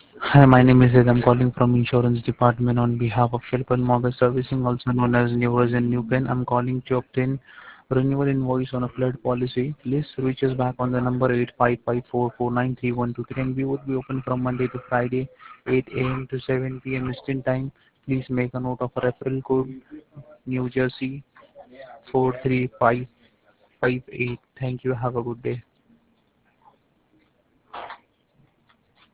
Hi, my name is Ed. I'm calling from insurance department on behalf of Shilpan Mortgage Servicing, also known as Newers and Newpen. I'm calling to obtain renewal invoice on a flood policy. Please reach us back on the number 8554493123, and we would be open from Monday to Friday, 8 a.m. to 7 p.m. Eastern Time. Please make a note of our referral code, New Jersey 43558. Thank you. Have a good day.